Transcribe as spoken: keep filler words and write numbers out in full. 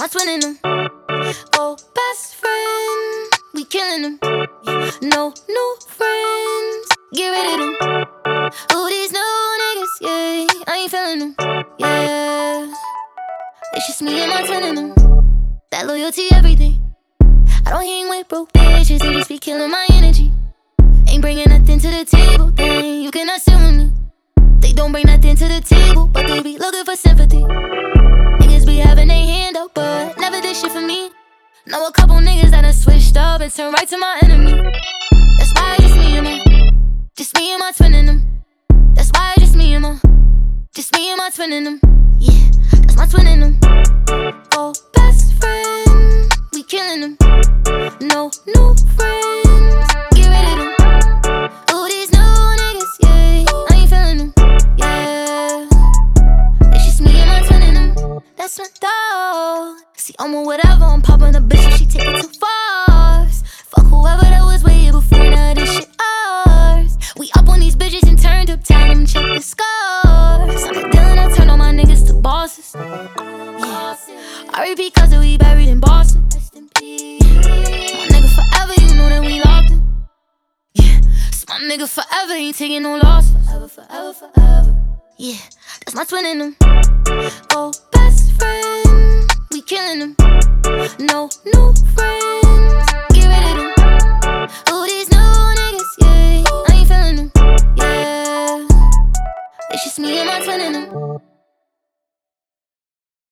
my twin in them. Oh, best friend, we killing them. No new friends, get rid of them. Who these new niggas, yeah, I ain't feeling them, yeah. It's just me and my twin in them. That loyalty, everything. I don't hang with broke bitches, they just be killing my energy. Ain't bringing nothing to the table, then you cannot sit with me. They don't bring nothing to the table, but they be looking for sympathy. Niggas be having their hand up, but never did shit for me. Know a couple niggas that done switched up and turned right to my enemy. That's why it's just me and my, just me and my twin in them. That's why it's just me and my, just me and my twin in them. Yeah, that's my twin in them. Oh, best friend, we killing them. No new friends, get rid of them. Oh, these new niggas, yeah, I ain't feeling them, yeah. It's just me and my twin in them. That's my dog. See, I'm a whatever, I'm popping a bitch if she take it too far. Fuck whoever that was way before, now this shit ours. We up on these bitches and turned up, tell them check the scars. I'm a dealing, I turn all my niggas to bosses. Yeah, I repeat cause we buried in Boston. My nigga forever, you know that we locked in. Yeah, so my nigga forever ain't taking no loss. Forever, forever, forever. Yeah, that's my twin in them. Oh, best friend, we killing them. No new friends, get rid of them. Oh, these new niggas, yeah, I ain't feeling them, yeah. It's just me and my twin in them.